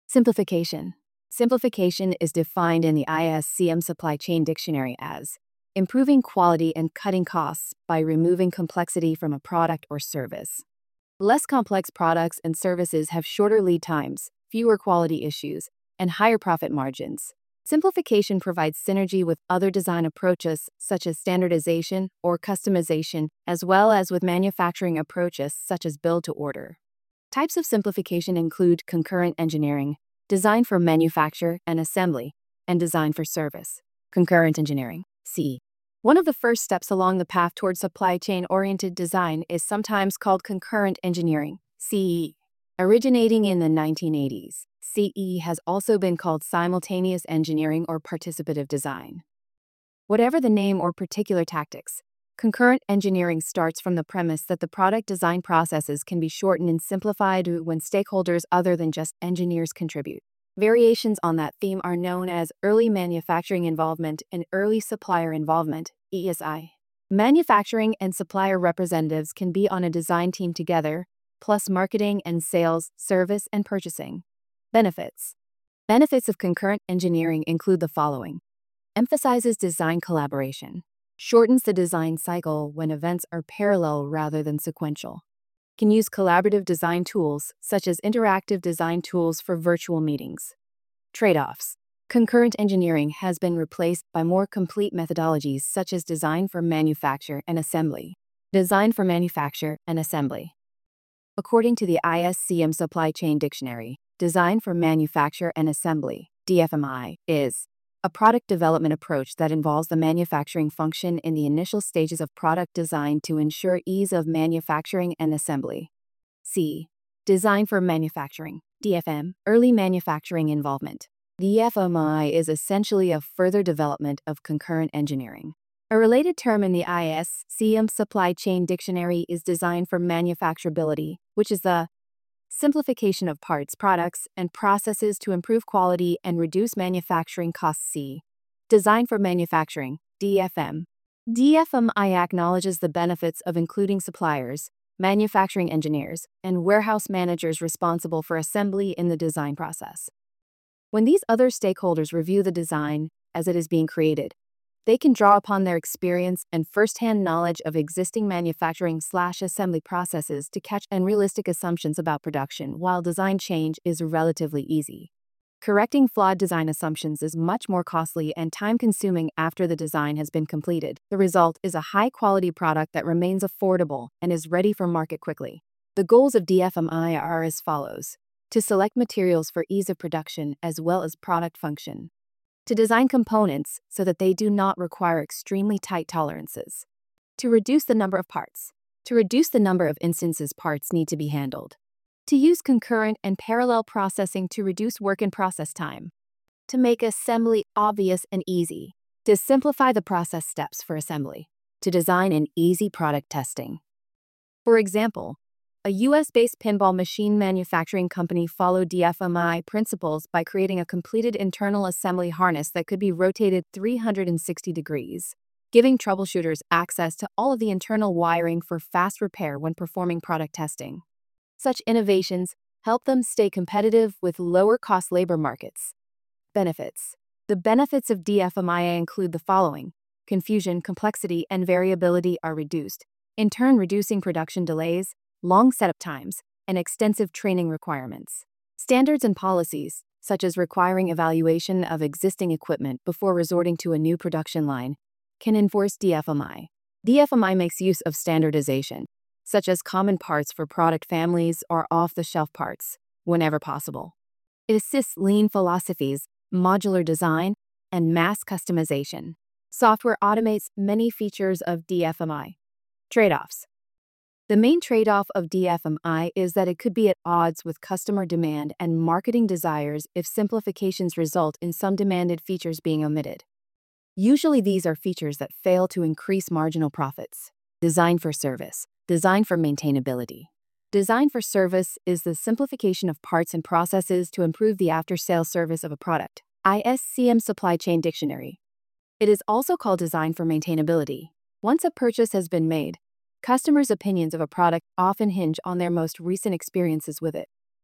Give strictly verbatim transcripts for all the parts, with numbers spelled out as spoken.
Simplification. Simplification is defined in the I S C M Supply Chain Dictionary as improving quality and cutting costs by removing complexity from a product or service. Less complex products and services have shorter lead times, fewer quality issues, and higher profit margins. Simplification provides synergy with other design approaches such as standardization or customization, as well as with manufacturing approaches such as build-to-order. Types of simplification include concurrent engineering, design for manufacture and assembly, and design for service. Concurrent engineering, C. One of the first steps along the path toward supply chain-oriented design is sometimes called concurrent engineering, C E. Originating in the nineteen eighties, C E has also been called simultaneous engineering or participative design. Whatever the name or particular tactics, concurrent engineering starts from the premise that the product design processes can be shortened and simplified when stakeholders other than just engineers contribute. Variations on that theme are known as early manufacturing involvement and early supplier involvement, E S I. Manufacturing and supplier representatives can be on a design team together, plus marketing and sales, service, and purchasing. Benefits. Benefits of concurrent engineering include the following. Emphasizes design collaboration. Shortens the design cycle when events are parallel rather than sequential. Can use collaborative design tools, such as interactive design tools for virtual meetings. Trade-offs. Concurrent engineering has been replaced by more complete methodologies such as design for manufacture and assembly. Design for manufacture and assembly. According to the I S C M Supply Chain Dictionary, design for manufacture and assembly, D F M I, is a product development approach that involves the manufacturing function in the initial stages of product design to ensure ease of manufacturing and assembly. C. Design for manufacturing, D F M, early manufacturing involvement. D F M I is essentially a further development of concurrent engineering. A related term in the I S C M Supply Chain Dictionary is design for manufacturability, which is the simplification of parts, products, and processes to improve quality and reduce manufacturing costs. C. Design for manufacturing, D F M. D F M I acknowledges the benefits of including suppliers, manufacturing engineers, and warehouse managers responsible for assembly in the design process. When these other stakeholders review the design as it is being created, they can draw upon their experience and first-hand knowledge of existing manufacturing/assembly processes to catch unrealistic assumptions about production, while design change is relatively easy. Correcting flawed design assumptions is much more costly and time-consuming after the design has been completed. The result is a high-quality product that remains affordable and is ready for market quickly. The goals of D F M I are as follows: to select materials for ease of production as well as product function. To design components so that they do not require extremely tight tolerances. To reduce the number of parts. To reduce the number of instances parts need to be handled. To use concurrent and parallel processing to reduce work and process time. To make assembly obvious and easy. To simplify the process steps for assembly. To design an easy product testing. For example, a U S-based pinball machine manufacturing company followed D F M I principles by creating a completed internal assembly harness that could be rotated three hundred sixty degrees, giving troubleshooters access to all of the internal wiring for fast repair when performing product testing. Such innovations help them stay competitive with lower-cost labor markets. Benefits. The benefits of D F M I include the following. Confusion, complexity, and variability are reduced, in turn reducing production delays, long setup times, and extensive training requirements. Standards and policies, such as requiring evaluation of existing equipment before resorting to a new production line, can enforce D F M I. D F M I makes use of standardization, such as common parts for product families or off-the-shelf parts, whenever possible. It assists lean philosophies, modular design, and mass customization. Software automates many features of D F M I. Trade-offs. The main trade-off of D F M I is that it could be at odds with customer demand and marketing desires if simplifications result in some demanded features being omitted. Usually these are features that fail to increase marginal profits. Design for service. Design for maintainability. Design for service is the simplification of parts and processes to improve the after-sales service of a product. I S C M Supply Chain Dictionary. It is also called design for maintainability. Once a purchase has been made, customers' opinions of a product often hinge on their most recent experiences with it.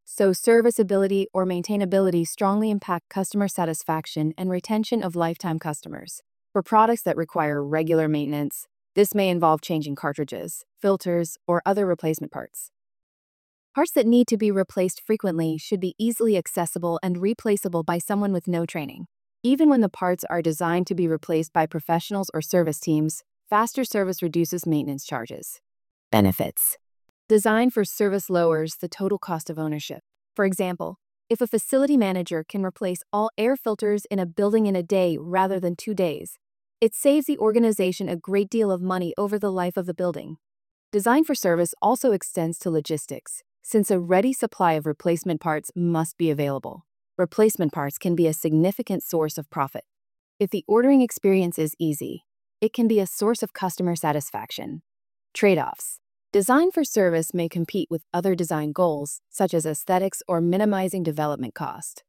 So serviceability or maintainability strongly impact customer satisfaction and retention of lifetime customers. For products that require regular maintenance, this may involve changing cartridges, filters, or other replacement parts. Parts that need to be replaced frequently should be easily accessible and replaceable by someone with no training. Even when the parts are designed to be replaced by professionals or service teams, faster service reduces maintenance charges. Benefits. Design for service lowers the total cost of ownership. For example, if a facility manager can replace all air filters in a building in a day rather than two days, it saves the organization a great deal of money over the life of the building. Design for service also extends to logistics, since a ready supply of replacement parts must be available. Replacement parts can be a significant source of profit. If the ordering experience is easy, it can be a source of customer satisfaction. Trade-offs. Design for service may compete with other design goals, such as aesthetics or minimizing development cost.